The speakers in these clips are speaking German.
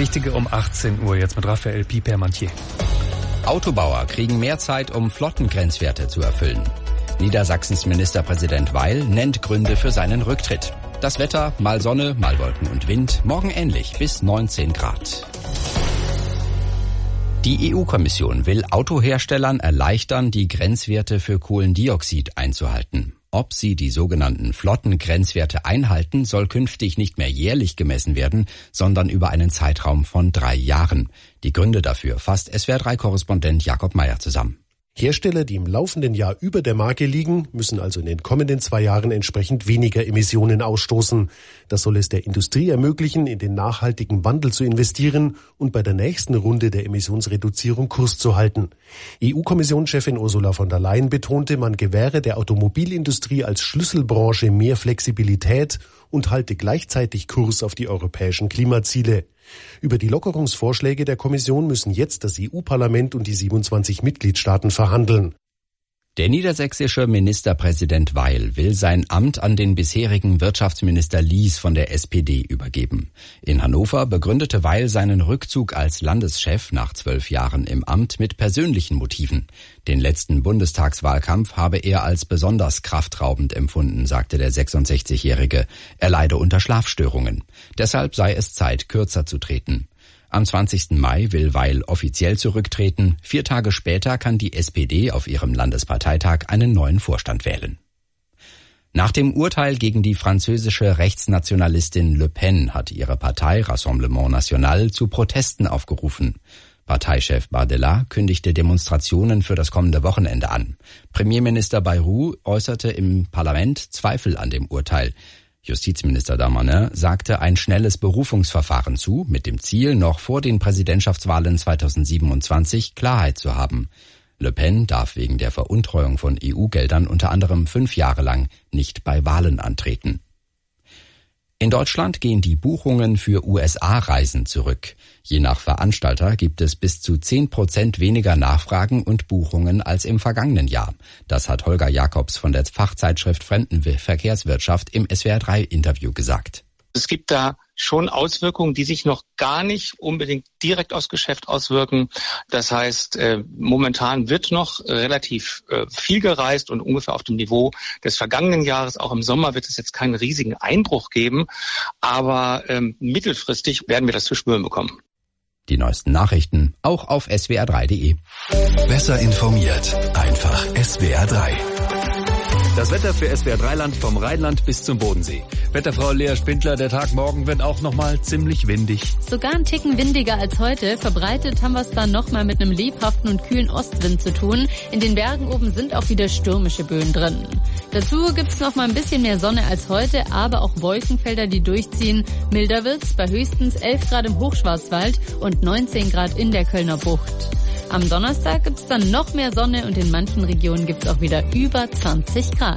Wichtige um 18 Uhr jetzt mit Raphael Pipermantier. Autobauer kriegen mehr Zeit, um Flottengrenzwerte zu erfüllen. Niedersachsens Ministerpräsident Weil nennt Gründe für seinen Rücktritt. Das Wetter, mal Sonne, mal Wolken und Wind, morgen ähnlich bis 19 Grad. Die EU-Kommission will Autoherstellern erleichtern, die Grenzwerte für Kohlendioxid einzuhalten. Ob sie die sogenannten Flottengrenzwerte einhalten, soll künftig nicht mehr jährlich gemessen werden, sondern über einen Zeitraum von 3 Jahren. Die Gründe dafür fasst SWR3-Korrespondent Jakob Meyer zusammen. Hersteller, die im laufenden Jahr über der Marke liegen, müssen also in den kommenden 2 Jahren entsprechend weniger Emissionen ausstoßen. Das soll es der Industrie ermöglichen, in den nachhaltigen Wandel zu investieren und bei der nächsten Runde der Emissionsreduzierung Kurs zu halten. EU-Kommissionschefin Ursula von der Leyen betonte, man gewähre der Automobilindustrie als Schlüsselbranche mehr Flexibilität und halte gleichzeitig Kurs auf die europäischen Klimaziele. Über die Lockerungsvorschläge der Kommission müssen jetzt das EU-Parlament und die 27 Mitgliedstaaten verhandeln. Der niedersächsische Ministerpräsident Weil will sein Amt an den bisherigen Wirtschaftsminister Lies von der SPD übergeben. In Hannover begründete Weil seinen Rückzug als Landeschef nach 12 Jahren im Amt mit persönlichen Motiven. Den letzten Bundestagswahlkampf habe er als besonders kraftraubend empfunden, sagte der 66-Jährige. Er leide unter Schlafstörungen. Deshalb sei es Zeit, kürzer zu treten. Am 20. Mai will Weil offiziell zurücktreten. 4 Tage später kann die SPD auf ihrem Landesparteitag einen neuen Vorstand wählen. Nach dem Urteil gegen die französische Rechtsnationalistin Le Pen hat ihre Partei Rassemblement National zu Protesten aufgerufen. Parteichef Bardella kündigte Demonstrationen für das kommende Wochenende an. Premierminister Bayrou äußerte im Parlament Zweifel an dem Urteil. Justizminister Darmanin sagte ein schnelles Berufungsverfahren zu, mit dem Ziel, noch vor den Präsidentschaftswahlen 2027 Klarheit zu haben. Le Pen darf wegen der Veruntreuung von EU-Geldern unter anderem 5 Jahre lang nicht bei Wahlen antreten. In Deutschland gehen die Buchungen für USA-Reisen zurück. Je nach Veranstalter gibt es bis zu 10% weniger Nachfragen und Buchungen als im vergangenen Jahr. Das hat Holger Jakobs von der Fachzeitschrift Fremdenverkehrswirtschaft im SWR3-Interview gesagt. Es gibt da schon Auswirkungen, die sich noch gar nicht unbedingt direkt aufs Geschäft auswirken. Das heißt, momentan wird noch relativ viel gereist und ungefähr auf dem Niveau des vergangenen Jahres. Auch im Sommer wird es jetzt keinen riesigen Einbruch geben, aber mittelfristig werden wir das zu spüren bekommen. Die neuesten Nachrichten auch auf swr3.de. Besser informiert, einfach SWR3. Das Wetter für SWR3-Land vom Rheinland bis zum Bodensee. Wetterfrau Lea Spindler, der Tag morgen wird auch nochmal ziemlich windig. Sogar ein Ticken windiger als heute. Verbreitet haben wir es dann nochmal mit einem lebhaften und kühlen Ostwind zu tun. In den Bergen oben sind auch wieder stürmische Böen drin. Dazu gibt's noch mal ein bisschen mehr Sonne als heute, aber auch Wolkenfelder, die durchziehen. Milder wird's bei höchstens 11 Grad im Hochschwarzwald und 19 Grad in der Kölner Bucht. Am Donnerstag gibt's dann noch mehr Sonne und in manchen Regionen gibt's auch wieder über 20 Grad.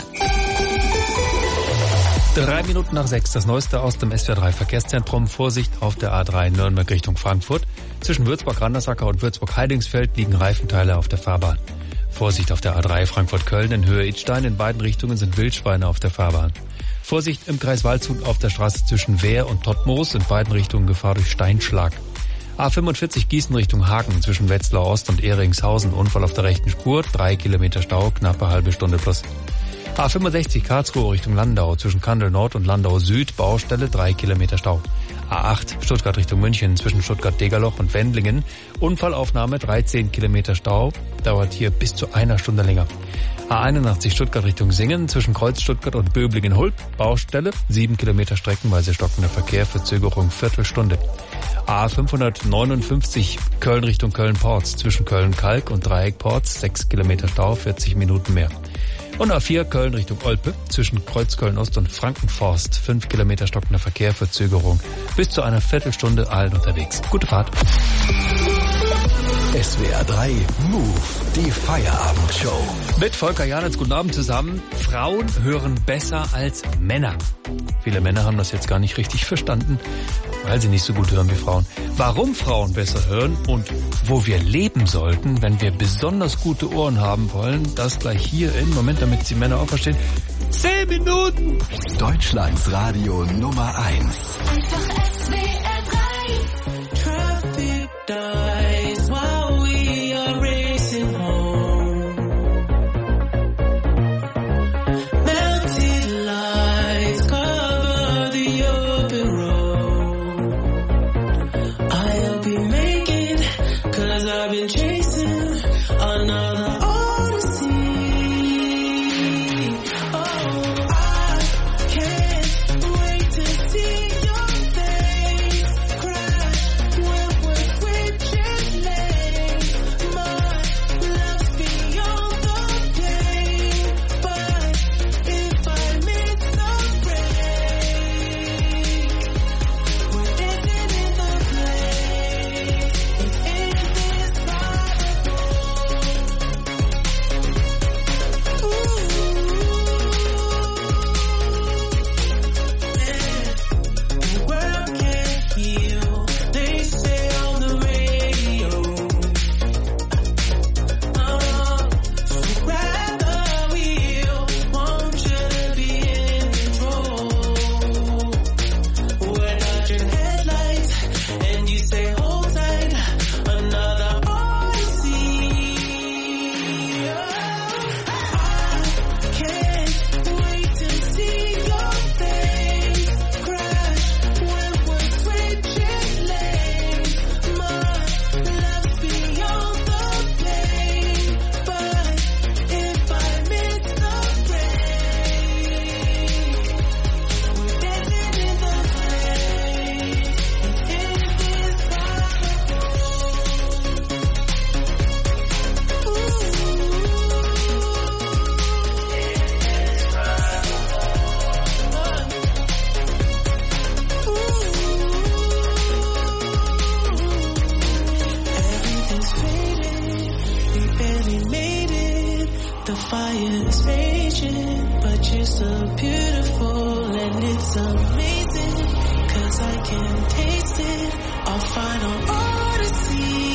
3 Minuten nach 6, das Neueste aus dem SWR3-Verkehrszentrum. Vorsicht auf der A3 Nürnberg Richtung Frankfurt. Zwischen Würzburg-Randersacker und Würzburg-Heidingsfeld liegen Reifenteile auf der Fahrbahn. Vorsicht auf der A3 Frankfurt-Köln in Höhe Idstein. In beiden Richtungen sind Wildschweine auf der Fahrbahn. Vorsicht im Kreis Waldshut auf der Straße zwischen Wehr und Todtmoos. In beiden Richtungen Gefahr durch Steinschlag. A45 Gießen Richtung Hagen zwischen Wetzlar Ost und Ehringshausen. Unfall auf der rechten Spur. 3 Kilometer Stau, knappe halbe Stunde plus. A65 Karlsruhe Richtung Landau zwischen Kandel Nord und Landau Süd. Baustelle, 3 Kilometer Stau. A8 Stuttgart Richtung München zwischen Stuttgart-Degerloch und Wendlingen. Unfallaufnahme, 13 Kilometer Stau. Dauert hier bis zu 1 Stunde länger. A81 Stuttgart Richtung Singen zwischen Kreuz Stuttgart und Böblingen-Hulp. Baustelle, 7 Kilometer streckenweise stockender Verkehr, Verzögerung Viertelstunde. A559 Köln Richtung Köln-Porz zwischen Köln-Kalk und Dreieck-Porz. 6 Kilometer Stau, 40 Minuten mehr. Und A4 Köln Richtung Olpe zwischen Kreuzköln-Ost und Frankenforst. 5 Kilometer stockender Verkehr, Verzögerung. Bis zu einer Viertelstunde allen unterwegs. Gute Fahrt. SWR3 Move, die Feierabendshow. Mit Volker Janitz, guten Abend zusammen. Frauen hören besser als Männer. Viele Männer haben das jetzt gar nicht richtig verstanden, weil sie nicht so gut hören wie Frauen. Warum Frauen besser hören und wo wir leben sollten, wenn wir besonders gute Ohren haben wollen, das gleich hier in, Moment, damit Sie Männer auch verstehen, 10 Minuten. Deutschlands Radio Nummer 1. Einfach SWR3. the fire's raging, but you're so beautiful and it's amazing, 'cause I can taste it, our final odyssey.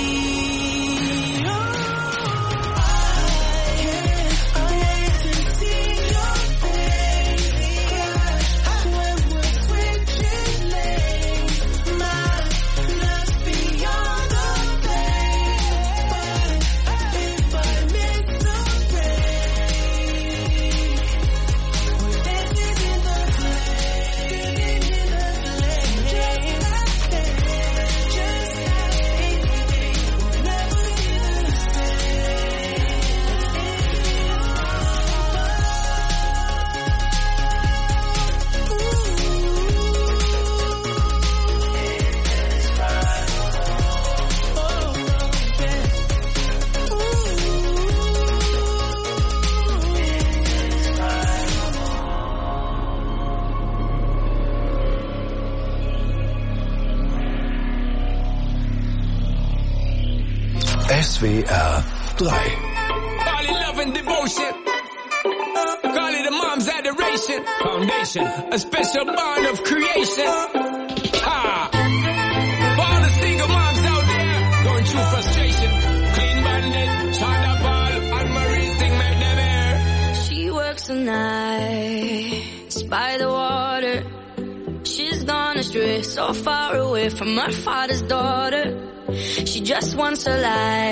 SWR 3. Call it love and devotion. Call it a mom's adoration. Foundation, a special bond of creation. Ha! For all the single moms out there going through frustration. Clean Bandit, China Ball, and Marie sing make them air. She works the nights by the water. She's gone astray, so far away from her father's daughter. She just wants a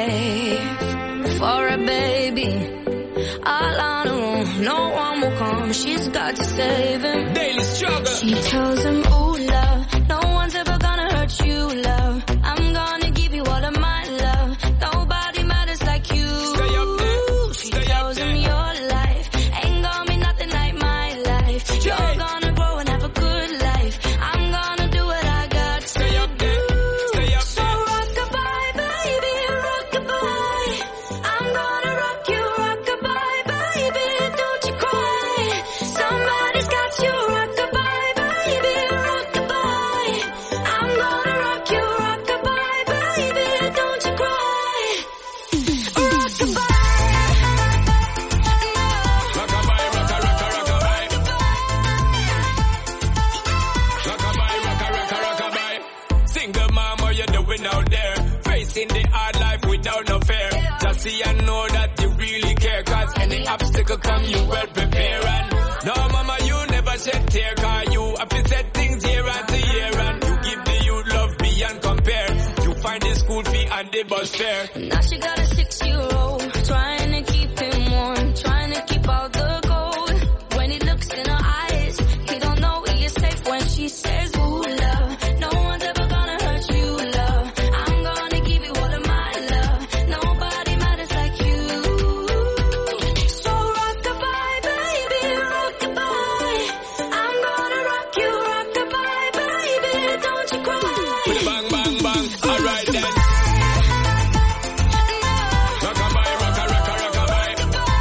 life for a baby. All on her own, no one will come. She's got to save him. Daily struggle. She tells him, ooh, love, no one's ever gonna hurt you, love. I'm gonna give you all of my love. Nobody matters like you. Stay up there. She tells him your life ain't gonna be nothing like my life. You're gonna grow and have a good life. I'm gonna do what I got to Stay up there. Stay up so there. rock-a-bye, baby, rock-a-bye. I'm gonna rock you, rock-a-bye, baby, don't you cry. Somebody's got you, rock-a-bye, baby, rock-a-bye. I'm gonna rock you, rock-a-bye, baby, don't you cry. Rock-a-bye. Rockabye, rocka, rocka, rockabye. Rockabye, rocka, rocka, rockabye. Single mom, what you doing out there? Facing the hard life without no fear. Just see and know that you really care, 'cause any obstacle come, you well prepare. And no, mama, you never shed tear, 'cause you have to set things year after year. And you give the youth love beyond compare. You find the school fee and the bus fare. Now she got a 6-year-old, trying to keep him warm, trying to keep out the cold. When he looks in her eyes, he don't know he is safe when she says, ooh, love, no one's ever gonna hurt you, love. I'm gonna give you all of my love. Nobody matters like you. So rock-a-bye, baby, rock-a-bye. I'm gonna rock you, rock-a-bye, baby, don't you cry. With a bang, bang, bang. Alright then. Rockabye, rocka, rocka, rockabye.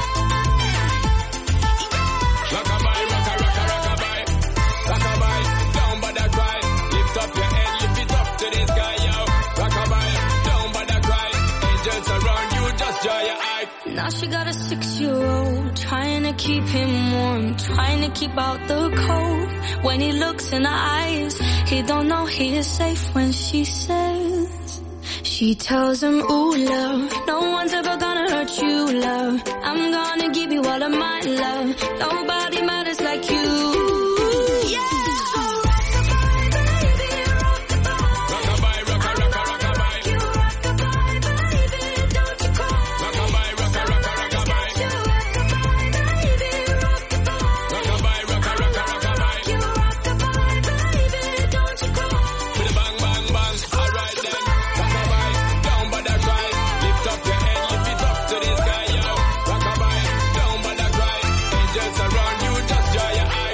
Rockabye, rocka, rocka, rockabye. Rockabye, don't bother cry. Lift up your head, lift it up to the sky, yo. Rockabye, don't bother cry. Angels around you, just dry your eye. Now she got a 6-year-old, trying to keep him warm, trying to keep out the cold. When he looks in her eyes, he don't know he is safe when she says, she tells him, ooh, love, no one's ever gonna hurt you, love. I'm gonna give you all of my love. Nobody matters like you. Yeah. So rock-a-bye, baby, rock-a-bye. Rockabye, rocka, rocka, rockabye. You rock-a-bye, baby, don't you cry. Rockabye, rocka, rocka, rockabye. You rock-a-bye, baby, rock-a-bye. Rockabye, rocka, rocka, rockabye. You rock-a-bye, baby, don't you cry. With a bang, bang, bang. Alright then. Rockabye, don't bother cry. Lift up your head, lift it up to the sky, yo. Rockabye, don't bother cry. Angels around you, just dry your eye.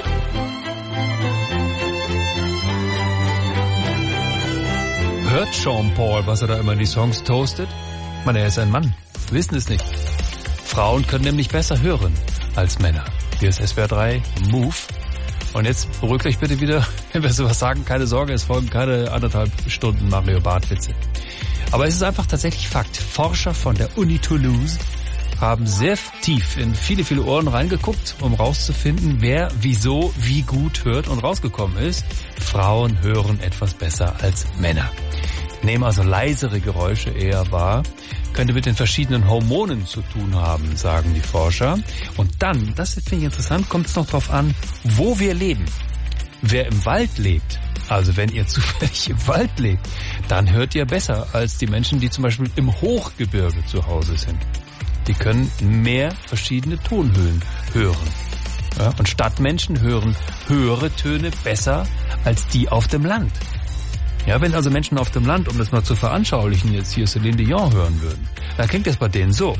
Hört Sean Paul, was er da immer in die Songs toastet? Ich meine, er ist ein Mann. Wir wissen es nicht. Frauen können nämlich besser hören als Männer. Hier ist SWR 3 Move. Und jetzt beruhigt euch bitte wieder, wenn wir sowas sagen. Keine Sorge, es folgen keine 1,5 Stunden Mario Barth Witze. Aber es ist einfach tatsächlich Fakt. Forscher von der Uni Toulouse haben sehr tief in viele, viele Ohren reingeguckt, um rauszufinden, wer, wieso, wie gut hört, und rausgekommen ist: Frauen hören etwas besser als Männer. Nehmen also leisere Geräusche eher wahr. Könnte mit den verschiedenen Hormonen zu tun haben, sagen die Forscher. Und dann, das finde ich interessant, kommt es noch drauf an, wo wir leben. Wer im Wald lebt, also wenn ihr zufällig im Wald lebt, dann hört ihr besser als die Menschen, die zum Beispiel im Hochgebirge zu Hause sind. Die können mehr verschiedene Tonhöhen hören. Ja, und Stadtmenschen hören höhere Töne besser als die auf dem Land. Ja, wenn also Menschen auf dem Land, um das mal zu veranschaulichen, jetzt hier Céline Dion hören würden, dann klingt das bei denen so.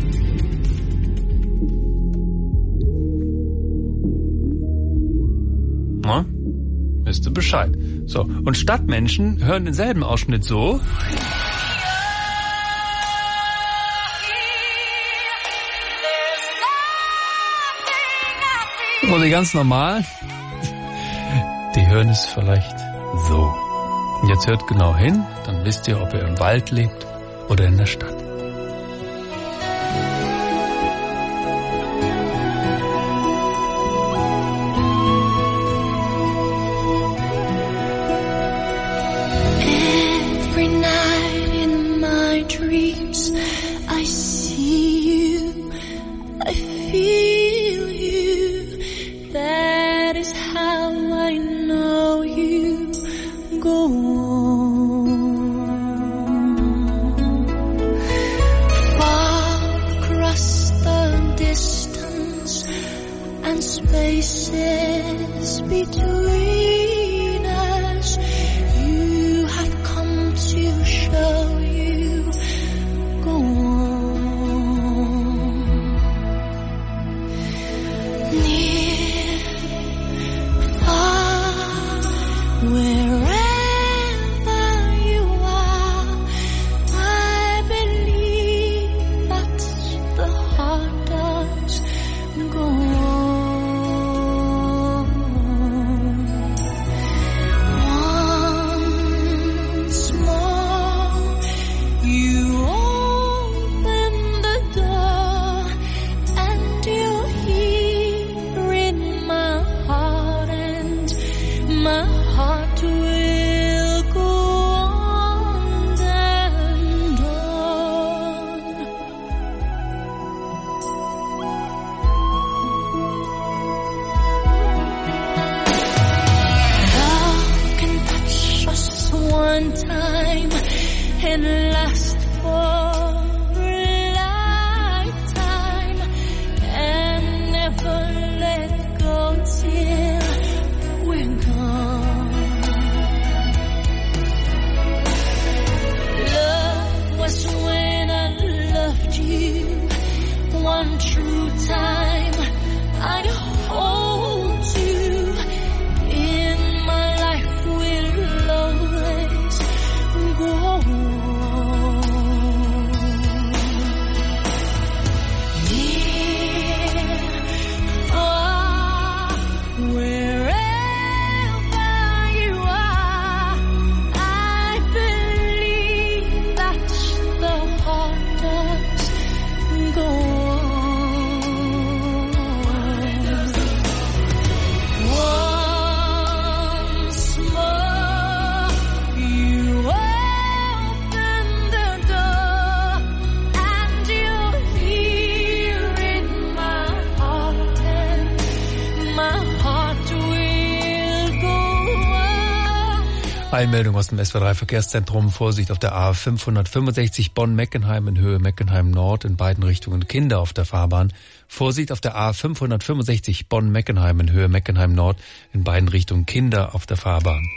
Na, wisst ihr Bescheid. So, und Stadtmenschen hören denselben Ausschnitt so. Und die ganz normal, die hören es vielleicht so. Und jetzt hört genau hin, dann wisst ihr, ob ihr im Wald lebt oder in der Stadt. Every night in my dreams I see you, I feel you. That is how I know you. Go on. Far across the distance and spaces between us, you have come to show you. Go on. Near, far, wherever Einmeldung aus dem SWR3 Verkehrszentrum. Vorsicht auf der A565 Bonn-Meckenheim in Höhe Meckenheim Nord, in beiden Richtungen Kinder auf der Fahrbahn. Vorsicht auf der A565 Bonn-Meckenheim in Höhe Meckenheim Nord, in beiden Richtungen Kinder auf der Fahrbahn.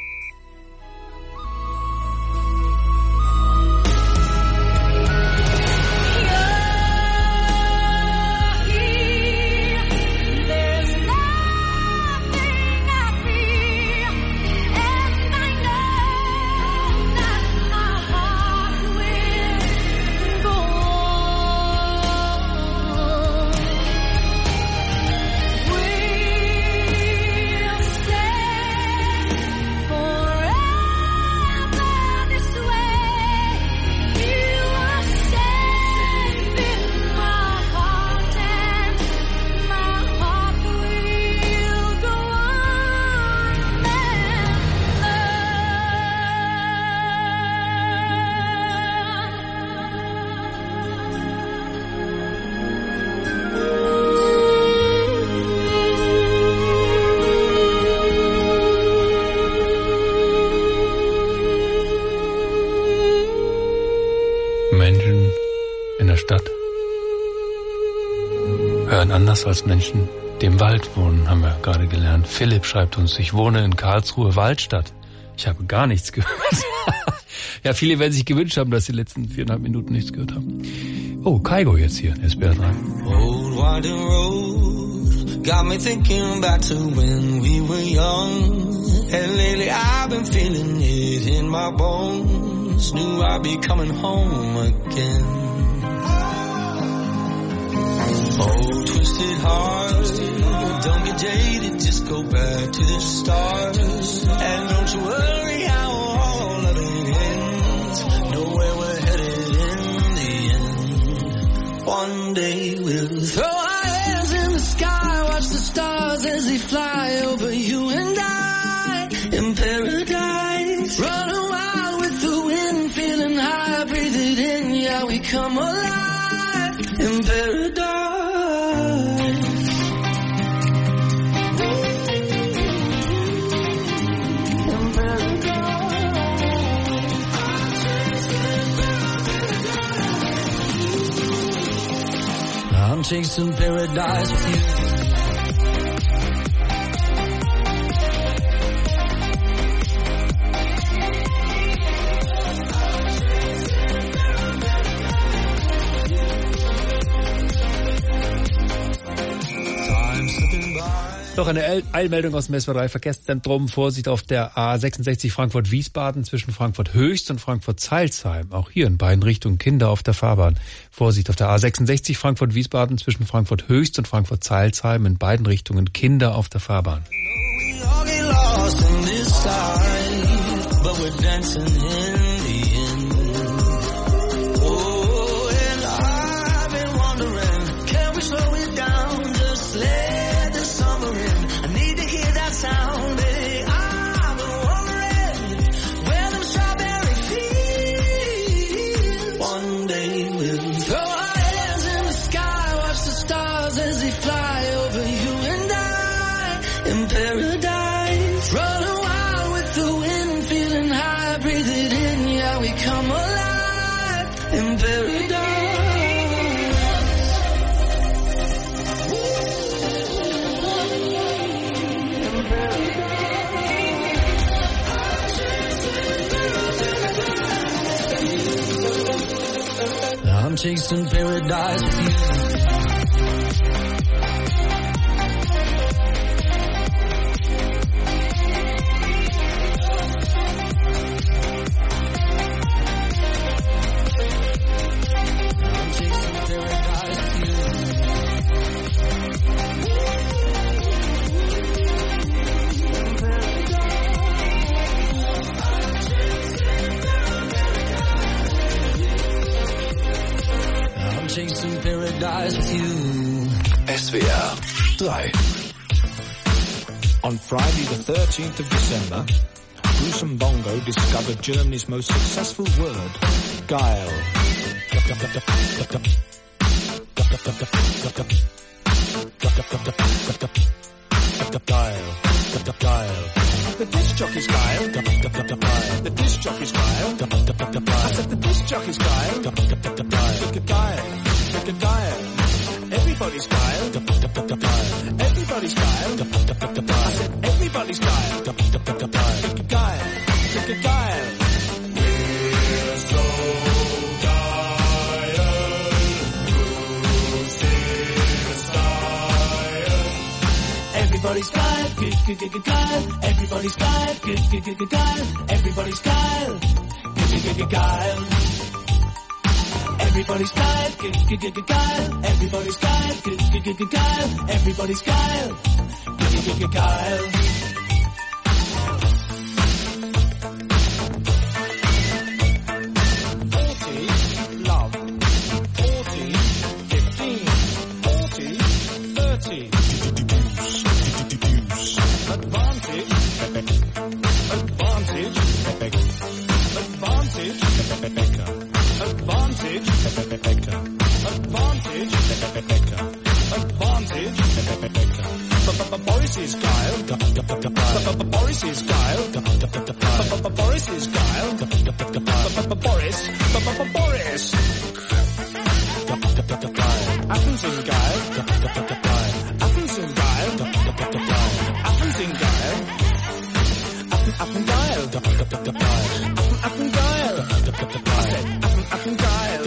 Oh Menschen in der Stadt hören anders als Menschen, die im Wald wohnen, haben wir gerade gelernt. Philipp schreibt uns, ich wohne in Karlsruhe Waldstadt. Ich habe gar nichts gehört. Ja, viele werden sich gewünscht haben, dass sie die letzten 4,5 Minuten nichts gehört haben. Oh, Kaigo jetzt hier, SBR 3. Old winding road got me thinking back to when we were young. And lately I've been feeling it in my bones. Knew I'd be coming home again. Oh, twisted heart, don't get jaded, just go back to the start. And don't you worry how all of it ends. Know where we're headed in the end. One day we'll throw our hands in the sky, watch the stars as they fly over you and I. In paradise, run wild with the wind, feeling high, breathe it in, yeah, we come alive. In paradise. I'm chasing paradise with you. Noch eine Eilmeldung aus dem SWR 3 Verkehrszentrum. Vorsicht auf der A66 Frankfurt-Wiesbaden zwischen Frankfurt-Höchst und Frankfurt-Zeilsheim. Auch hier in beiden Richtungen Kinder auf der Fahrbahn. Vorsicht auf der A66 Frankfurt-Wiesbaden zwischen Frankfurt-Höchst und Frankfurt-Zeilsheim. In beiden Richtungen Kinder auf der Fahrbahn. I'm chasing paradise with you. Chasing paradise with you. SWR 3. On Friday the 13th of December, Bruce and Bongo discovered Germany's most successful word, geil. Geil. The disc jockey's geil. The disc jockey's geil. I said the disc jockey's geil. Geil. Everybody's geil. Everybody's geil. I said everybody's geil. Geil. We're so geil. Bruce is geil. Everybody's geil. Geil. Everybody's geil. Geil. Everybody's geil. Geil. Everybody's geil, geil. Everybody's geil, geil. Everybody's geil, geil. 40, love. 40, 15, 40, 30. Advantage. Advantage. Boris is geil. Boris is geil. Boris is geil. Boris. Affen sind geil. Affen sind geil. Affen sind geil. Affen geil. Affen geil. Affen geil.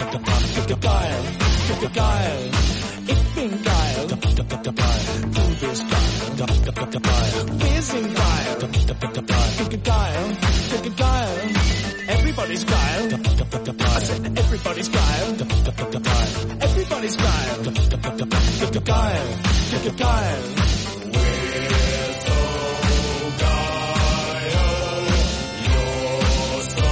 Geil. Ich bin geil. Du bist geil. Wir sind geil. Geil. Everybody's geil. I said everybody's geil. Everybody's geil. Geil. Geil. We're so geil. You're so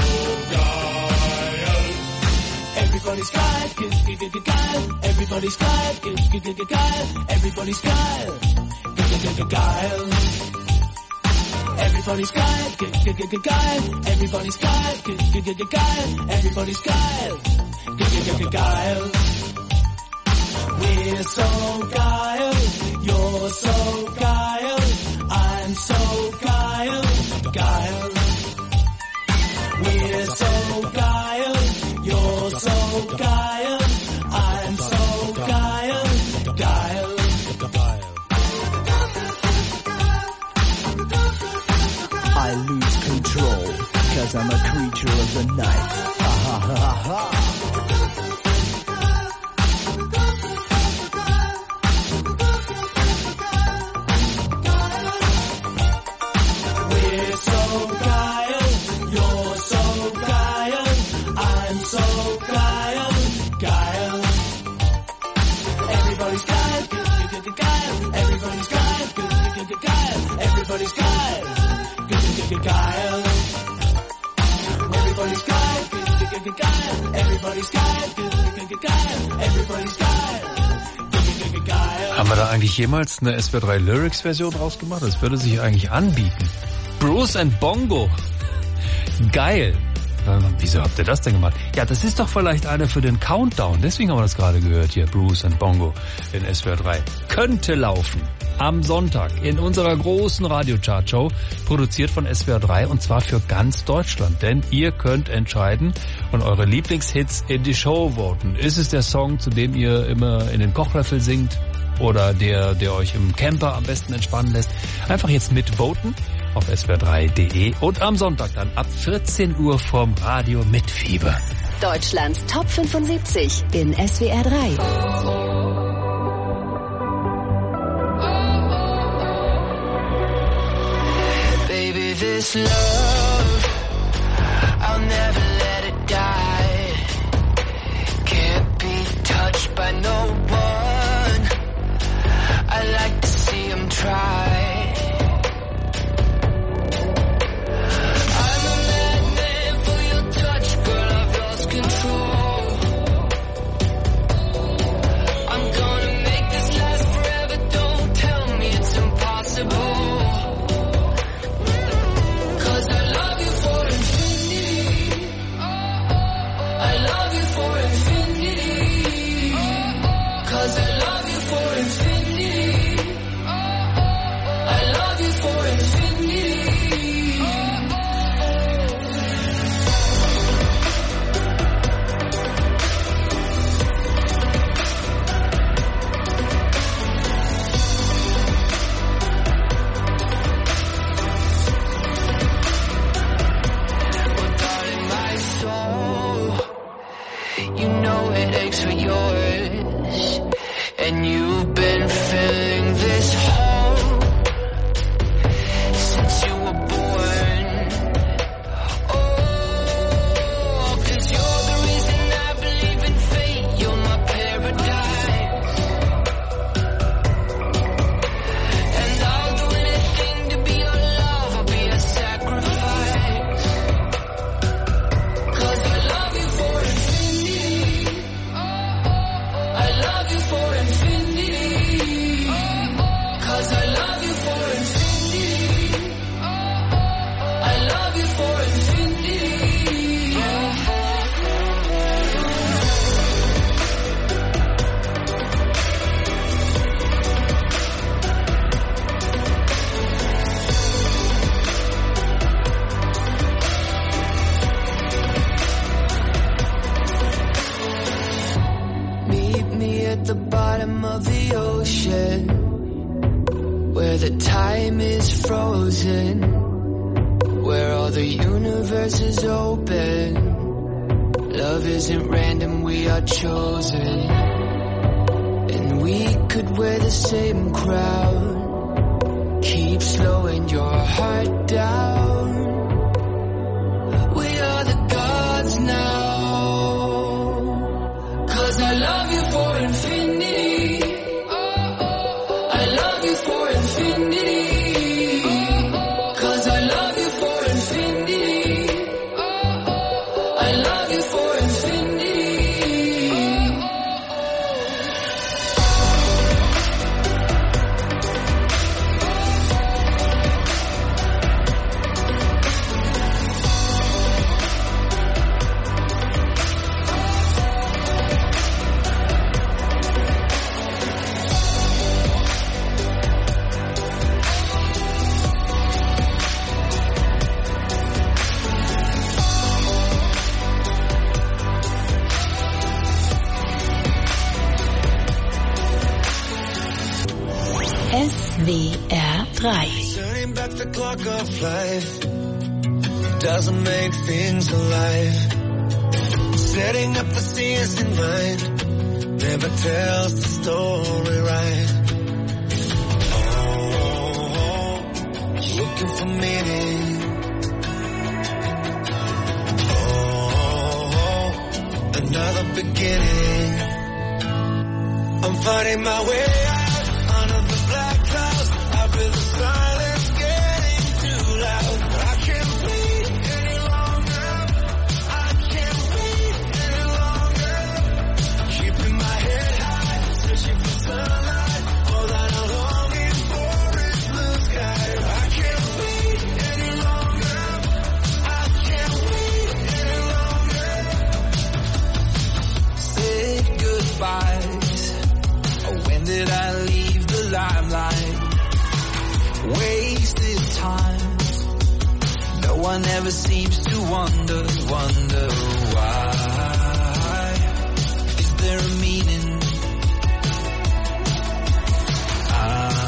geil. Everybody's geil. Geil. Everybody's geil. Geil. Everybody's geil. Geil. Everybody's geil, geil. Everybody's geil, geil. Everybody's geil, geil. We're so geil, you're so geil, I'm so geil, geil. We're so geil, you're so geil, I'm so geil, geil. I lose control, 'cause I'm a creature of the night. Ha ha ha ha. We're so geil, you're so geil, I'm so geil, geil. Everybody's geil, geil. Everybody's geil, geil. Everybody's geil. Geil. Everybody's geil. Geil. Everybody's geil. Everybody's geil. Haben wir da eigentlich jemals eine SWR3 Lyrics Version draus gemacht? Das würde sich eigentlich anbieten. Bruce and Bongo. Geil. Wieso habt ihr das denn gemacht? Ja, das ist doch vielleicht eine für den Countdown. Deswegen haben wir das gerade gehört hier. Bruce and Bongo in SWR3. Könnte laufen. Am Sonntag in unserer großen Radio-Chart-Show, produziert von SWR3 und zwar für ganz Deutschland. Denn ihr könnt entscheiden und eure Lieblingshits in die Show voten. Ist es der Song, zu dem ihr immer in den Kochlöffel singt oder der euch im Camper am besten entspannen lässt? Einfach jetzt mitvoten auf swr3.de und am Sonntag dann ab 14 Uhr vorm Radio mit Fieber. Deutschlands Top 75 in SWR3. This love, I'll never let it die. Can't be touched by no one. I like to see him try. I'm a madman for your touch, girl, I've lost control. I'm gonna make this last forever, don't tell me it's impossible. the bottom of the ocean, where the time is frozen, where all the universe is open. Love isn't random, we are chosen. And we could wear the same crown, keep slowing your heart down. We are the gods now, 'cause I love you for infinity. I love you for infinity, 'cause I love you for infinity. I love you for infinity. SWR 3. Turning back the clock of life doesn't make things alive. Setting up the scenes in mind never tells the story right. Oh, looking for meaning. Oh, another beginning. I'm finding my way out under the black clouds. I feel the silence getting too loud. I can't breathe any longer. I can't breathe any longer. Keeping my head high, searching for sunlight. All that I'm longing for is blue sky. I can't breathe any longer. I can't breathe any longer. Said goodbyes. When did I leave the limelight? Wasted times. No one ever seems to wonder why. Is there a meaning? I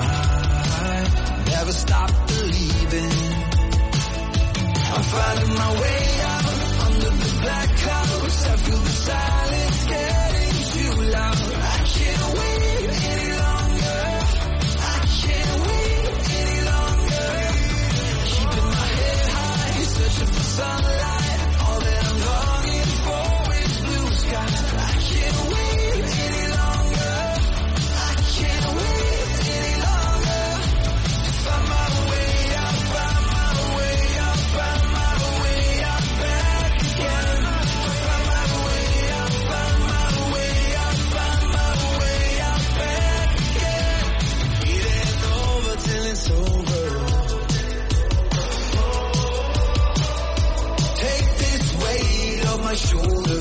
never stop believing. I'm finding my way out under the black clouds. I feel the silence getting too loud. I can't wait any longer. I can't wait any longer. Keeping my head high, searching for sunlight. All that I'm longing for is blue sky. I can't wait any longer. I can't wait any longer. Find my way out, find my way out, find my way out back again. Find my way out, find my way out, find my way out back again. It ain't over till it's over. Take this weight off my shoulder.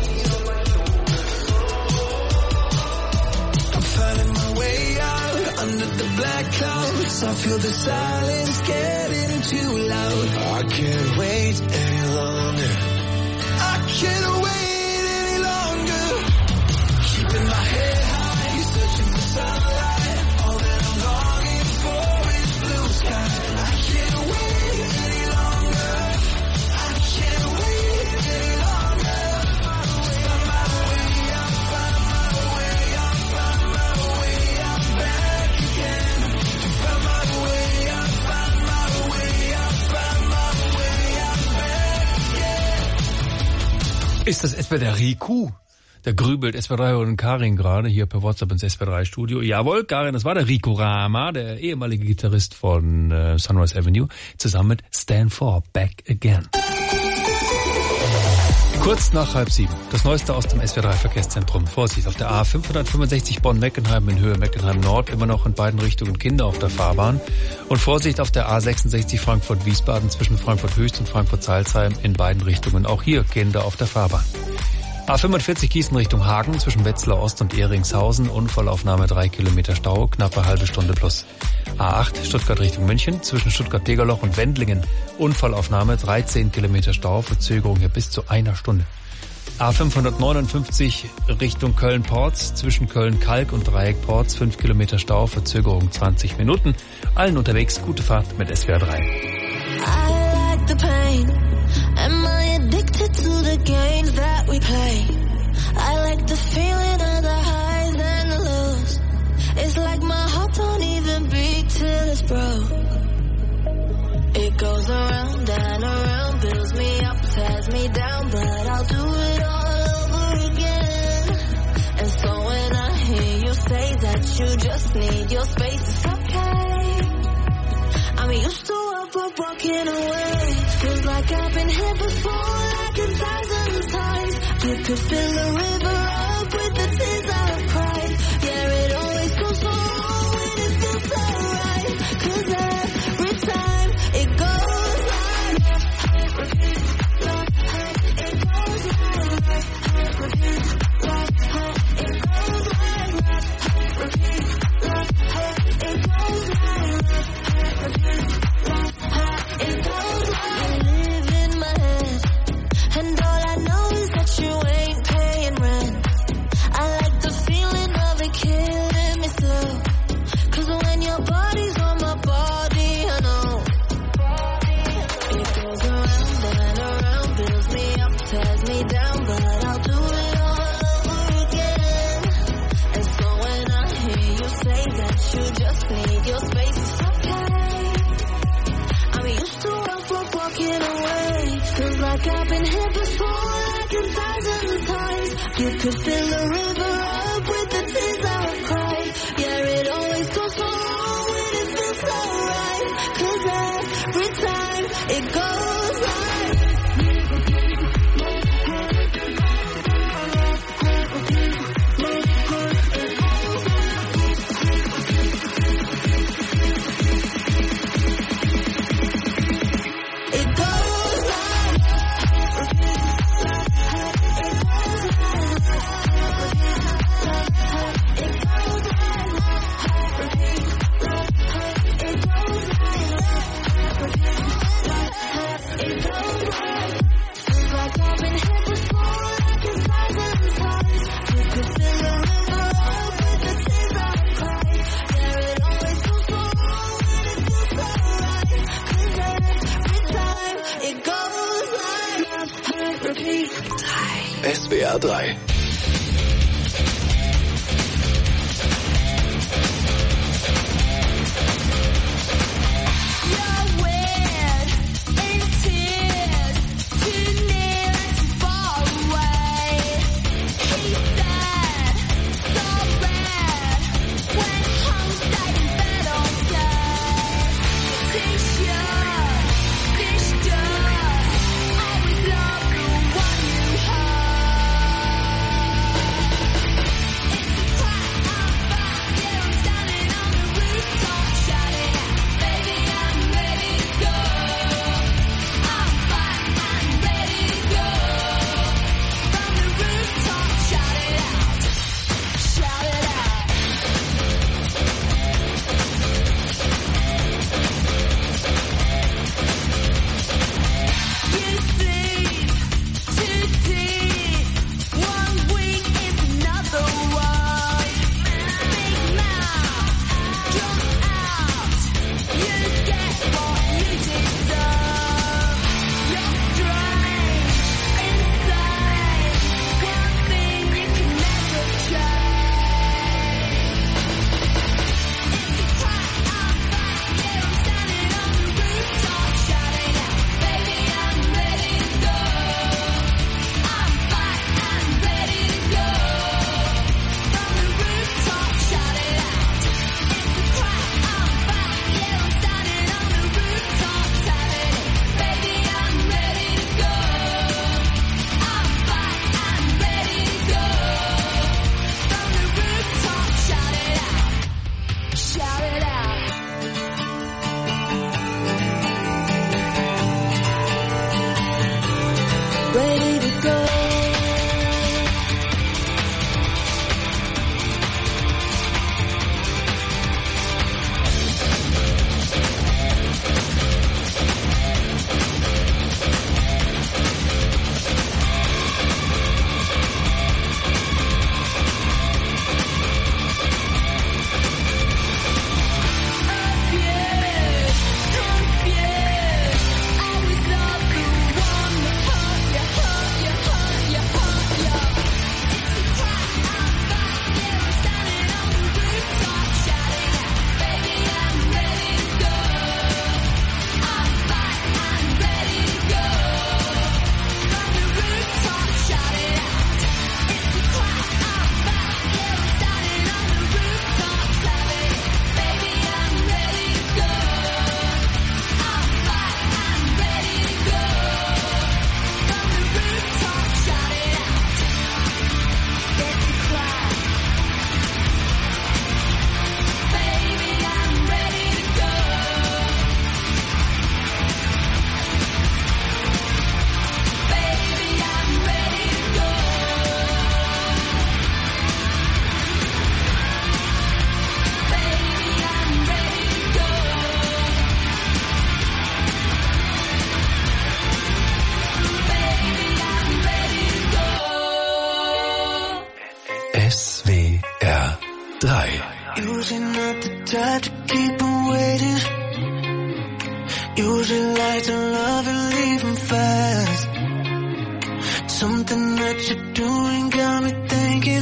I'm finding my way out under the black clouds. I feel the silence getting too loud. I can't wait any longer. I can't wait any longer. Keeping my head high, searching for sunlight. All that I'm longing for is blue sky. I can't wait any longer. I can't wait any longer. Find my way out, find my way out, find my way out back again. Find my way out, find my way out, find my way out back again. Ist das etwa der Riku? Der grübelt SWR3 und Karin gerade hier per WhatsApp ins SWR3-Studio. Jawohl, Karin, das war der Riku Rama, der ehemalige Gitarrist von Sunrise Avenue, zusammen mit Stan 4, Back Again. Kurz nach 6:30. Das Neueste aus dem SWR3-Verkehrszentrum. Vorsicht, auf der A565 Bonn-Meckenheim in Höhe Meckenheim-Nord immer noch in beiden Richtungen Kinder auf der Fahrbahn. Und Vorsicht auf der A66 Frankfurt-Wiesbaden zwischen Frankfurt-Höchst und Frankfurt-Salzheim in beiden Richtungen. Auch hier Kinder auf der Fahrbahn. A45 Gießen Richtung Hagen zwischen Wetzlar Ost und Eringshausen. Unfallaufnahme 3 Kilometer Stau, knappe halbe Stunde plus. A8 Stuttgart Richtung München zwischen Stuttgart-Degerloch und Wendlingen. Unfallaufnahme 13 Kilometer Stau, Verzögerung hier bis zu einer Stunde. A559 Richtung Köln-Porz, zwischen Köln-Kalk und Dreieck-Porz, 5 Kilometer Stau, Verzögerung 20 Minuten. Allen unterwegs gute Fahrt mit SWR 3. I like the pain. Am I addicted to the games that we play? I like the feeling of the highs and the lows. It's like my heart don't even beat till it's broke. It goes around and around, builds me up, tears me down, but I'll do it all over again. And so when I hear you say that you just need your space, it's okay. I'm used to walking away. Feels like I've been here before, like 1,000 times. You could fill the river up with the tears I've cried. Yeah, it always goes wrong when it feels so right. 'Cause every time it goes like repeat, it goes like repeat, it goes like repeat, it goes like repeat. It goes like I live in my head, and all I know is that you ain't paying rent. I like the feeling of it killing me slow, 'cause when your body's on my body, I know. It goes around and around, builds me up, tears me down, but I'll do it all over again. And so when I hear you say that you just need your space, it's okay. I'm used to walking away. Feels like I've been here before, like 1,000 times. You could fill the river up with the tears I've cried. Yeah, it always goes wrong when it feels so right. 'Cause every time it goes like SWR 3. SWR 3. Usually not the type to keep on waiting. Usually like to love and leave them fast. Something that you're doing got me thinking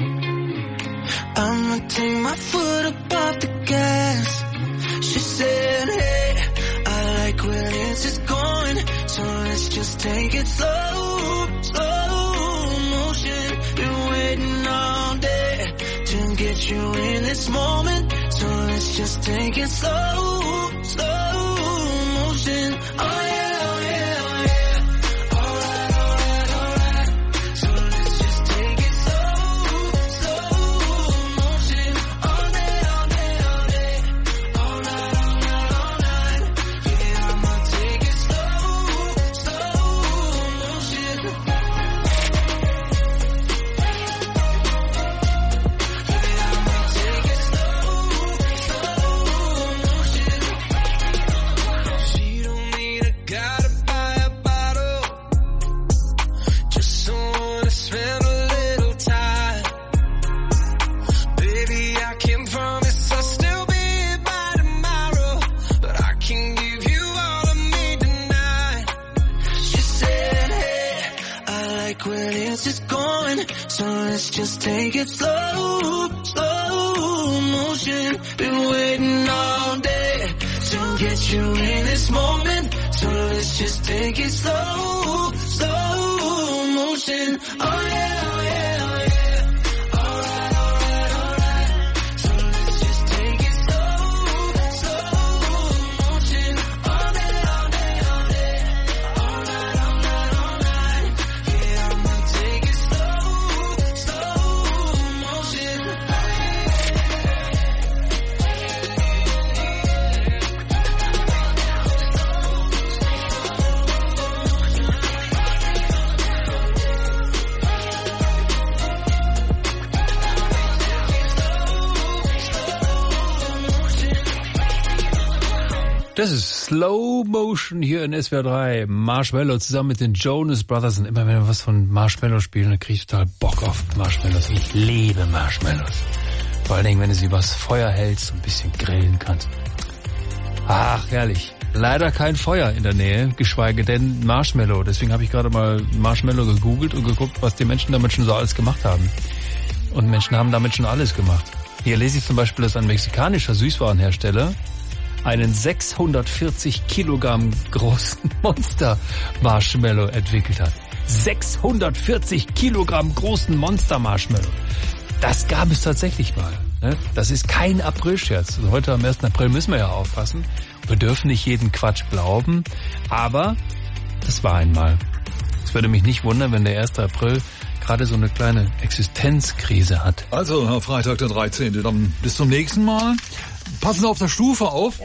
I'ma take my foot up off the gas. She said, hey, I like where this is going, so let's just take it slow, slow motion. Been waiting all day to get you in this moment, so let's just take it slow, slow motion. Oh yeah, oh yeah, oh yeah. Alright, alright, alright. So let's just take it slow, slow motion. All day, all day, all day. Alright, alright, alright. Yeah, I'ma take it slow, slow motion. She don't need a guy to buy a bottle, just someone to spend a little time. Baby, I can promise I'll still be here by tomorrow, but I can give you all of me tonight. She said, hey, I like where this is going, so let's just take it slow, slow motion. Been waiting all day to get you in this moment, so let's just take it slow, slow motion. Oh yeah, oh yeah, oh yeah. Alright, alright, alright. So let's just take it slow, slow motion. All day, all day, all day. Alright, alright, alright. Yeah, I'ma take it slow, slow motion. Das ist Slow Motion hier in SWR 3. Marshmello zusammen mit den Jonas Brothers. Und immer wenn wir was von Marshmello spielen, dann kriege ich total Bock auf Marshmellos. Ich liebe Marshmellos. Vor allen Dingen, wenn du sie übers Feuer hältst und ein bisschen grillen kannst. Ach, herrlich. Leider kein Feuer in der Nähe, geschweige denn Marshmello. Deswegen habe ich gerade mal Marshmello gegoogelt und geguckt, was die Menschen damit schon so alles gemacht haben. Und Menschen haben damit schon alles gemacht. Hier lese ich zum Beispiel, dass ein mexikanischer Süßwarenhersteller einen 640 Kilogramm großen Monster-Marshmallow entwickelt hat. 640 Kilogramm großen Monster-Marshmallow. Das gab es tatsächlich mal. Ne? Das ist kein Aprilscherz. Also heute am 1. April müssen wir ja aufpassen. Wir dürfen nicht jeden Quatsch glauben, aber das war einmal. Es würde mich nicht wundern, wenn der 1. April gerade so eine kleine Existenzkrise hat. Also, Herr Freitag der 13., dann bis zum nächsten Mal. Passen Sie auf der Stufe auf.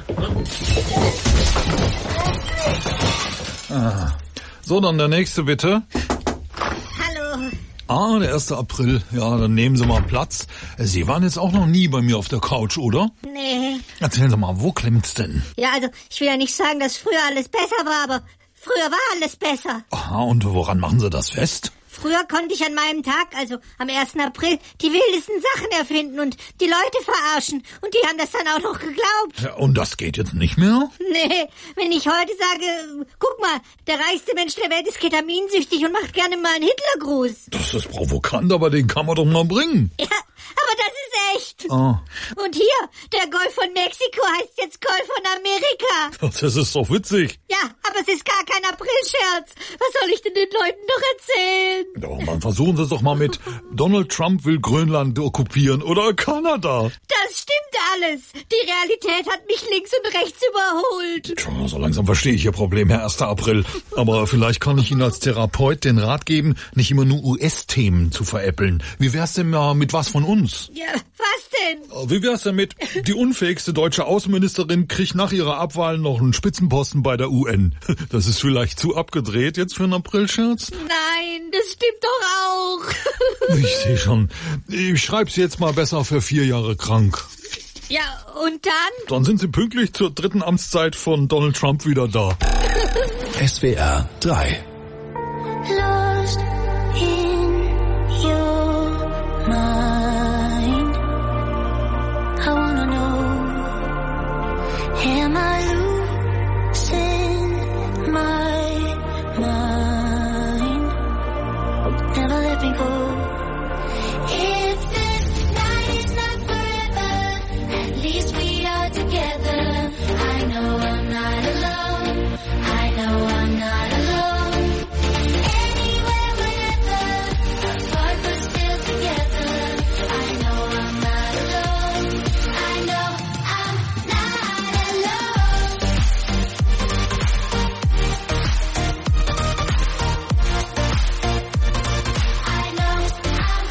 Ah. So, dann der nächste bitte. Hallo. Ah, der 1. April. Ja, dann nehmen Sie mal Platz. Sie waren jetzt auch noch nie bei mir auf der Couch, oder? Nee. Erzählen Sie mal, wo klemmt's denn? Ja, also, ich will ja nicht sagen, dass früher alles besser war, aber früher war alles besser. Aha, und woran machen Sie das fest? Früher konnte ich an meinem Tag, also am 1. April, die wildesten Sachen erfinden und die Leute verarschen. Und die haben das dann auch noch geglaubt. Ja, und das geht jetzt nicht mehr? Nee, wenn ich heute sage, guck mal, der reichste Mensch der Welt ist ketaminsüchtig und macht gerne mal einen Hitlergruß. Das ist provokant, aber den kann man doch mal bringen. Ja, aber das ist echt. Ah. Und hier, der Golf von Mexiko heißt jetzt Golf von Amerika. Das ist doch witzig. Ja, aber es ist gar kein Aprilscherz. Was soll ich denn den Leuten noch erzählen? Ja, dann versuchen Sie es doch mal mit Donald Trump will Grönland okkupieren oder Kanada. Das stimmt alles. Die Realität hat mich links und rechts überholt. Tja, so langsam verstehe ich Ihr Problem, Herr 1. April. Aber vielleicht kann ich Ihnen als Therapeut den Rat geben, nicht immer nur US-Themen zu veräppeln. Wie wär's denn mal mit was von uns? Ja, was denn? Wie wär's denn mit, die unfähigste deutsche Außenministerin kriegt nach ihrer Abwahl noch einen Spitzenposten bei der UN. Das ist vielleicht zu abgedreht jetzt für einen Aprilscherz? Nein, das stimmt doch auch. Ich sehe schon. Ich schreibe Sie jetzt mal besser für 4 Jahre krank. Ja, und dann? Dann sind Sie pünktlich zur 3. Amtszeit von Donald Trump wieder da. SWR 3. Lost in your mind. let me go. If this night is not forever, at least we are together. I know I'm not alone. I know I'm not alone. Anywhere, whenever, apart but still together. I know I'm not alone. I know I'm not alone. I know I'm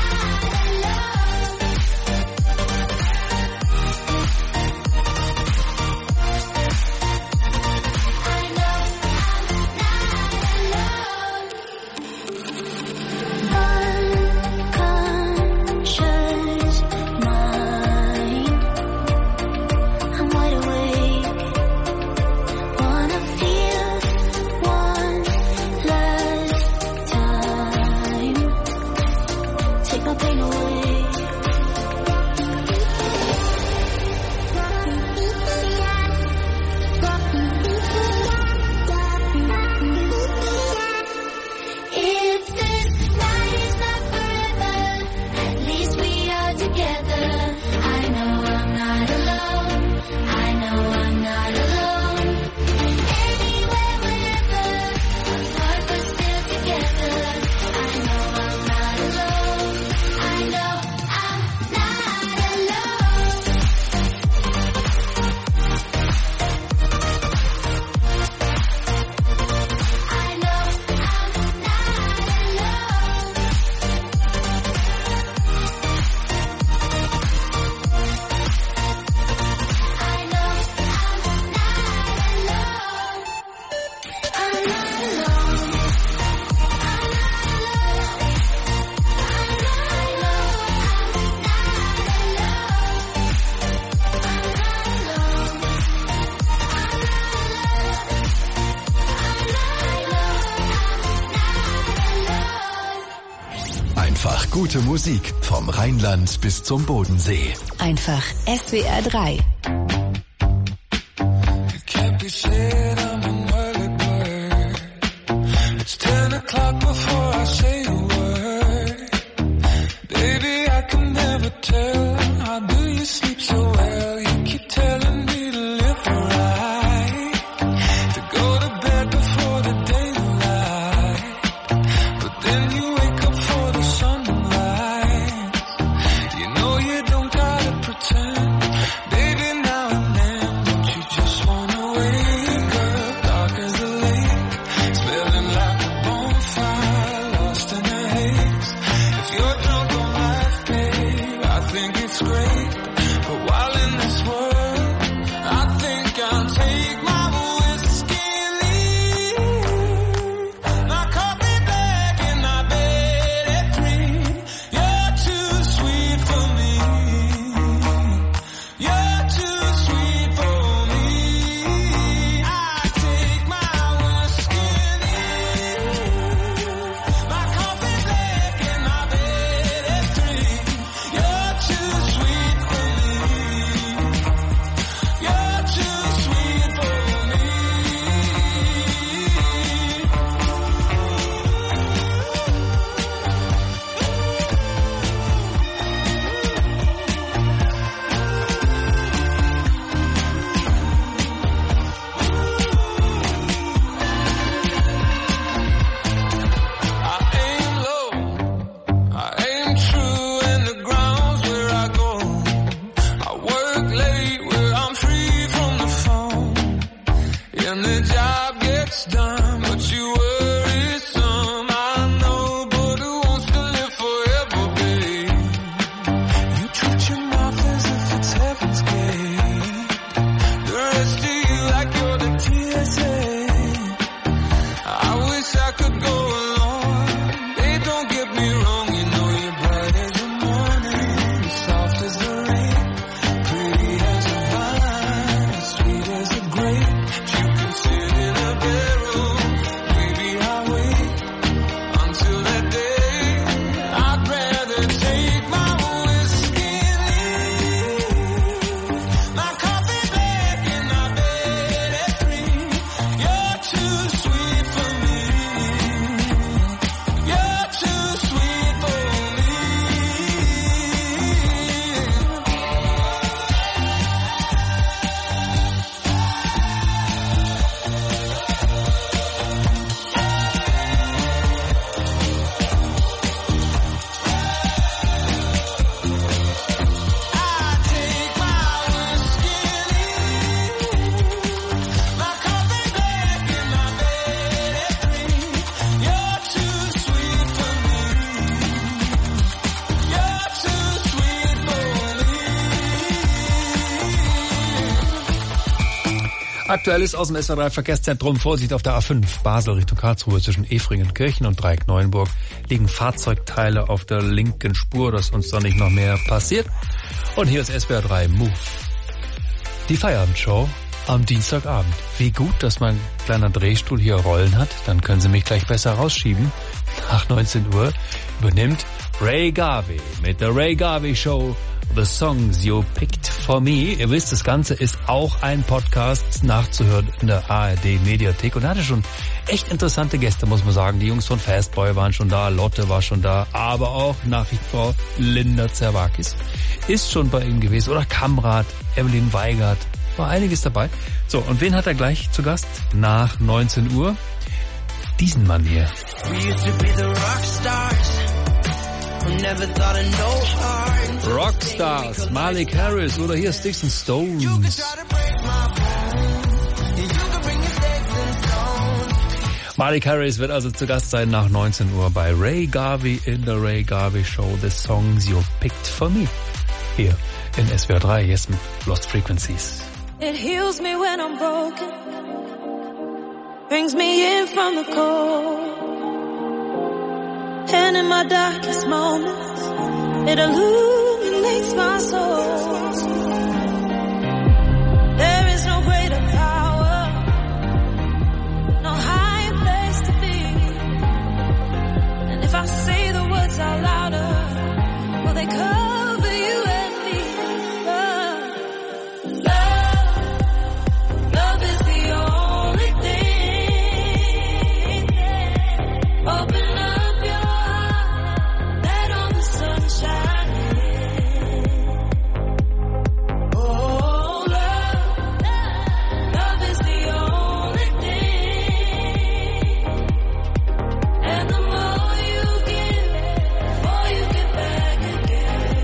unconscious mind. I'm wide awake. Wanna feel one last time. Take my pain away. If this night is not forever, at least we are together. I know I'm not alone. I know I'm not alone. Anywhere, whenever, apart but still together. I know I'm not alone. I know I'm not alone. I know I'm not alone. I know I'm not alone. Einfach gute Musik vom Rheinland bis zum Bodensee. Einfach SWR 3. Can't be said I'm an early bird. It's 10 o'clock before I say a word. Baby, I can never tell. How do you sleep so well? You keep telling me to live right, to go to bed before the daylight. But then you wake up for the sunlight. You know you don't gotta pretend. Baby, now Aktuell ist aus dem SWR3 Verkehrszentrum Vorsicht auf der A5 Basel Richtung Karlsruhe zwischen Efringenkirchen und Dreieck-Neuenburg liegen Fahrzeugteile auf der linken Spur, dass uns da nicht noch mehr passiert. Und hier ist SWR3 Move. Die Feierabendshow am Dienstagabend. Wie gut, dass mein kleiner Drehstuhl hier Rollen hat, dann können Sie mich gleich besser rausschieben. Nach 19 Uhr übernimmt Ray Garvey mit der Ray Garvey Show The Songs You Picked For Me. Ihr wisst, das Ganze ist auch ein Podcast nachzuhören in der ARD Mediathek und hatte schon echt interessante Gäste, muss man sagen. Die Jungs von Fastboy waren schon da, Lotte war schon da, aber auch Nachrichtenfrau Linda Zerwakis ist schon bei ihm gewesen oder Kamrat, Evelyn Weigert, war einiges dabei. So, und wen hat er gleich zu Gast nach 19 Uhr? Diesen Mann hier. We used to be the rock stars. Never thought of no heart. Rockstars, Malik Harris oder hier Sticks and Stones. Malik Harris wird also zu Gast sein nach 19 Uhr bei Ray Garvey in der Ray Garvey Show, The Songs You Picked For Me. Hier in SWR3, jetzt mit Lost Frequencies. It heals me when I'm broken, brings me in from the cold, and in my darkest moments, it illuminates my soul. There is no greater power, no higher place to be, and if I say the words out louder, will they cover you and me? Love is the only thing. Open up your heart, let all the sun shine in. Oh, love is the only thing. And the more you give, the more you get back again.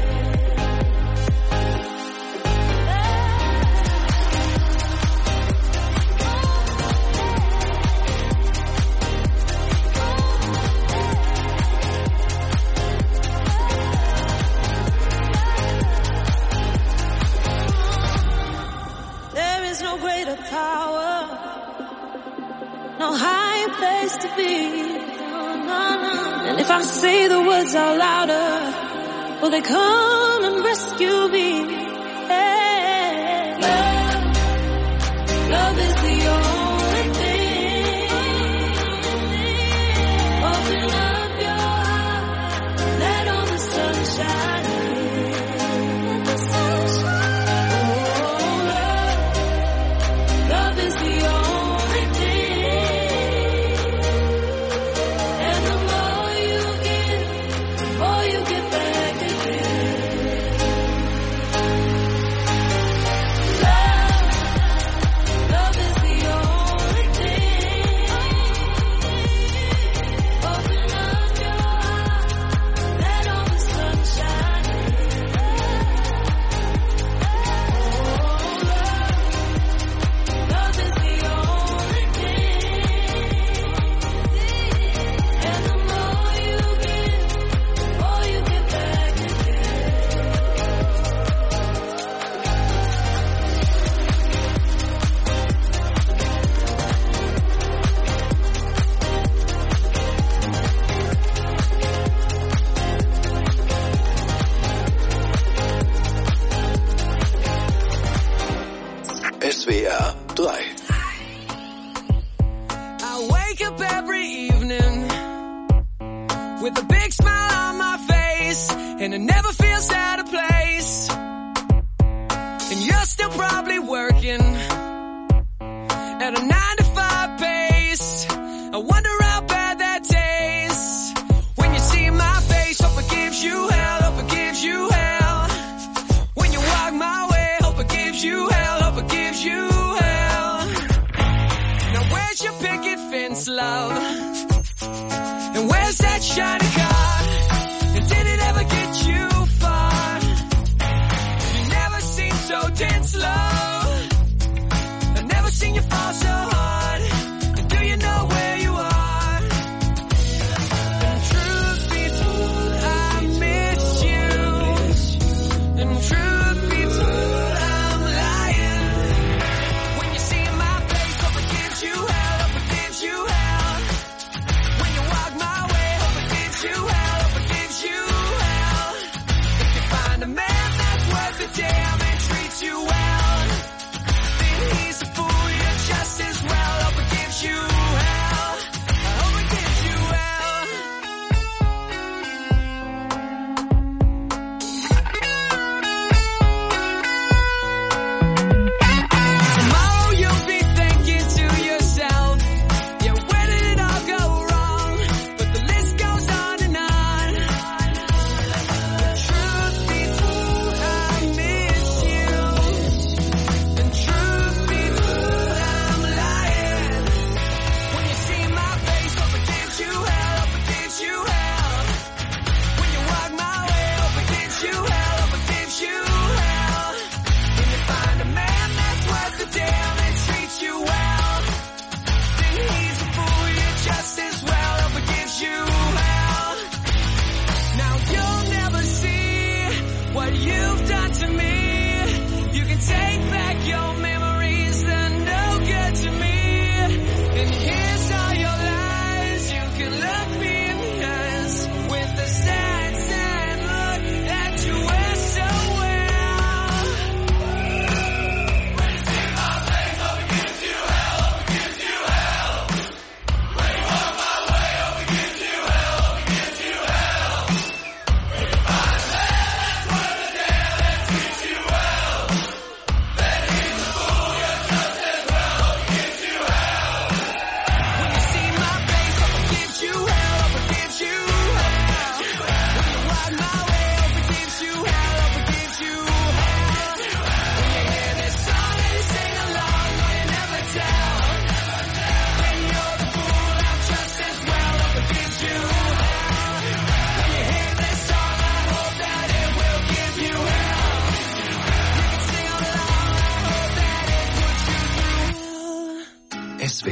There is no greater power, no higher place to be. And if I say the words out louder, will they come and rescue me? Hey. Love is the only thing. Open up your heart, let all the sun shine in. Let the sun shine. Oh, love is the only thing. And the more you give, the more you get back again. Love is the only thing. Open up your heart, let all the sun shine in. Love is the only thing. And the more you give, the more you get back again. SWR 3. I wake up every evening with a big smile on my face, and it never feels out of place. And you're still probably working at a 9-to-5 pace. I wonder how bad that tastes when you see my face. Hope it gives you hell, hope it gives you hell. When you walk my way, hope it gives you hell, hope it gives you hell. Now where's your picket fence, love? And where's that shiny car? And did it ever get you far? You never seem so tense, love. I've never seen you fall so hard. And do you know where you are? And truth be told, I miss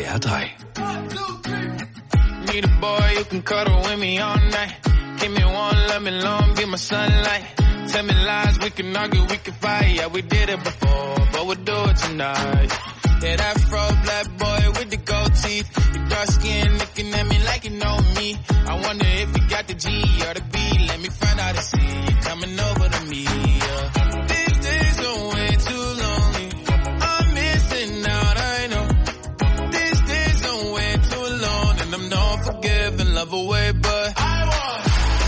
SWR 3. Need a boy who can cuddle with me all night. Give me one, let me long, be my sunlight. Tell me lies, we can argue, we can fight. Yeah, we did it before, but we'll do it tonight. Yeah, that fro black boy with the gold teeth. Your dark skin looking at me like you know me. I wonder if you got the G or the B. Let me find out and see you coming over to me. Yeah. These days are way too lonely. I'm missing out, I know. These days are way too alone. And I'm not forgiving, love away, but I want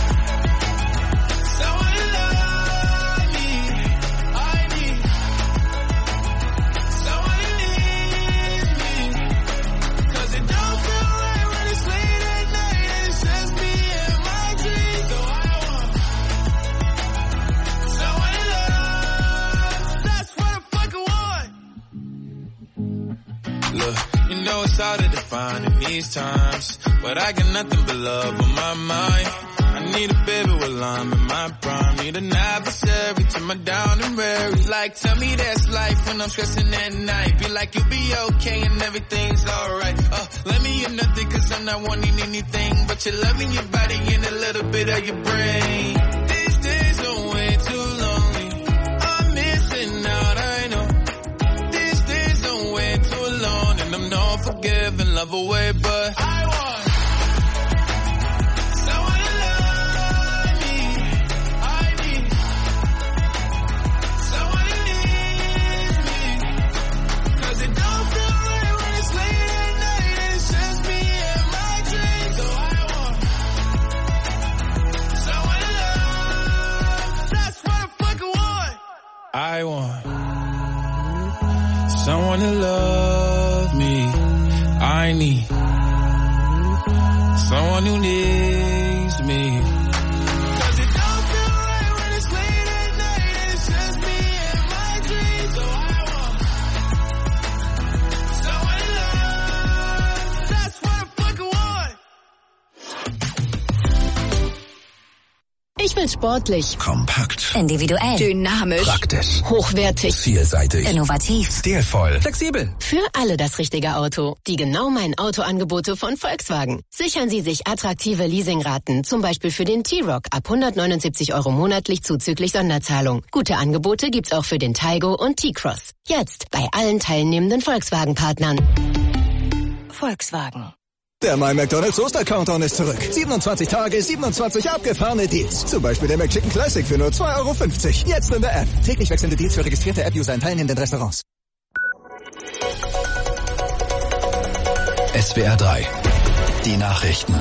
someone to love me. I need someone who needs me. 'Cause it don't feel right when it's late at night and it's just me and my dreams. So I want someone to love. That's what I fucking want. Look, you know it's hard to define in these times, but I got nothing but love on my mind. I need a baby while I'm in my prime. Need an adversary to my down and weary. Like, tell me that's life when I'm stressing at night. Be like, you'll be okay and everything's alright. Let me hear nothing 'cause I'm not wanting anything but your love in your body and a little bit of your brain. These days are way too lonely. I'm missing out, I know. These days are way too alone. And I'm not forgiving, love away, but I want someone to love me. I need someone who needs me. 'Cause it don't feel right when it's late at night and it's just me and my dreams. So I want someone to love. That's what I fucking want. I want someone to love me. I need someone who needs me. 'Cause it don't feel right when it's late at night and it's just me and my dreams. So I want someone to love. That's what I fucking want. Ich will sportlich, Kompakt, individuell, dynamisch, praktisch, hochwertig, vielseitig, innovativ, stilvoll, flexibel. Für alle das richtige Auto. Die genau meinen Autoangebote von Volkswagen. Sichern Sie sich attraktive Leasingraten, zum Beispiel für den T-Roc ab 179 € monatlich zuzüglich Sonderzahlung. Gute Angebote gibt's auch für den Taygo und T-Cross. Jetzt bei allen teilnehmenden Volkswagen-Partnern. Volkswagen. Der My McDonald's Oster-Countdown ist zurück. 27 Tage, 27 abgefahrene Deals. Zum Beispiel der McChicken Classic für nur 2,50 €. Jetzt in der App. Täglich wechselnde Deals für registrierte App-User in teilnehmenden Restaurants. SWR 3. Die Nachrichten.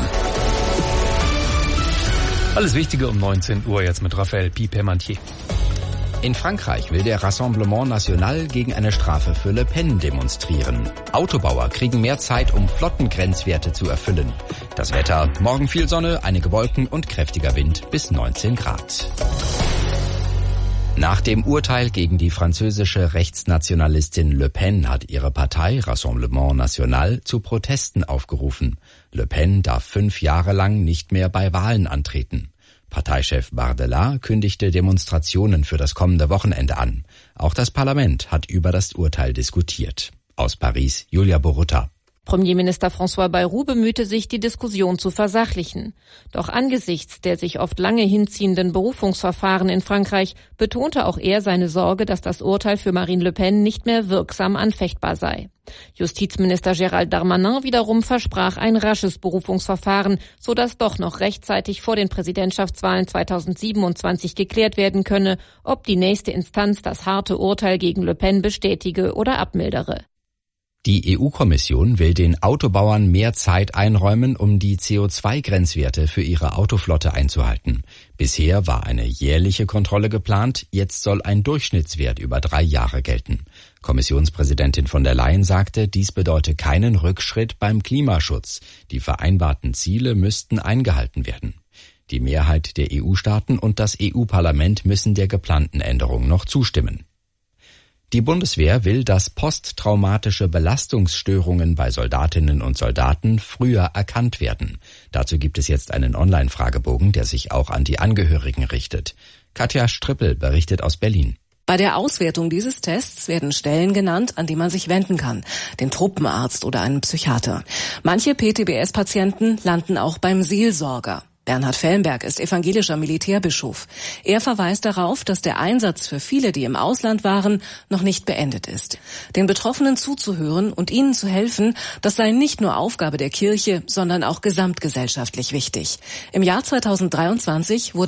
Alles Wichtige um 19 Uhr jetzt mit Raphael Pipermantier. In Frankreich will der Rassemblement National gegen eine Strafe für Le Pen demonstrieren. Autobauer kriegen mehr Zeit, um Flottengrenzwerte zu erfüllen. Das Wetter: morgen viel Sonne, einige Wolken und kräftiger Wind bis 19 Grad. Nach dem Urteil gegen die französische Rechtsnationalistin Le Pen hat ihre Partei Rassemblement National zu Protesten aufgerufen. Le Pen darf 5 Jahre lang nicht mehr bei Wahlen antreten. Parteichef Bardella kündigte Demonstrationen für das kommende Wochenende an. Auch das Parlament hat über das Urteil diskutiert. Aus Paris, Julia Borutta. Premierminister François Bayrou bemühte sich, die Diskussion zu versachlichen. Doch angesichts der sich oft lange hinziehenden Berufungsverfahren in Frankreich betonte auch er seine Sorge, dass das Urteil für Marine Le Pen nicht mehr wirksam anfechtbar sei. Justizminister Gérald Darmanin wiederum versprach ein rasches Berufungsverfahren, sodass doch noch rechtzeitig vor den Präsidentschaftswahlen 2027 geklärt werden könne, ob die nächste Instanz das harte Urteil gegen Le Pen bestätige oder abmildere. Die EU-Kommission will den Autobauern mehr Zeit einräumen, um die CO2-Grenzwerte für ihre Autoflotte einzuhalten. Bisher war eine jährliche Kontrolle geplant, jetzt soll ein Durchschnittswert über 3 Jahre gelten. Kommissionspräsidentin von der Leyen sagte, dies bedeute keinen Rückschritt beim Klimaschutz. Die vereinbarten Ziele müssten eingehalten werden. Die Mehrheit der EU-Staaten und das EU-Parlament müssen der geplanten Änderung noch zustimmen. Die Bundeswehr will, dass posttraumatische Belastungsstörungen bei Soldatinnen und Soldaten früher erkannt werden. Dazu gibt es jetzt einen Online-Fragebogen, der sich auch an die Angehörigen richtet. Katja Strippel berichtet aus Berlin. Bei der Auswertung dieses Tests werden Stellen genannt, an die man sich wenden kann, den Truppenarzt oder einen Psychiater. Manche PTBS-Patienten landen auch beim Seelsorger. Bernhard Fellenberg ist evangelischer Militärbischof. Er verweist darauf, dass der Einsatz für viele, die im Ausland waren, noch nicht beendet ist. Den Betroffenen zuzuhören und ihnen zu helfen, das sei nicht nur Aufgabe der Kirche, sondern auch gesamtgesellschaftlich wichtig. Im Jahr 2023 wurde